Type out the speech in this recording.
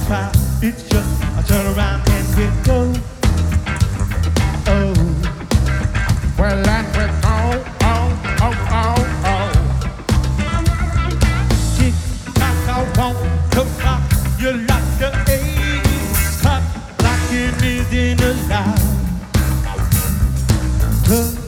try. It's just I turn around and get go. Oh, Well, that we go, tick tock, I want to rock you like the 80s. Cut like it is in a line.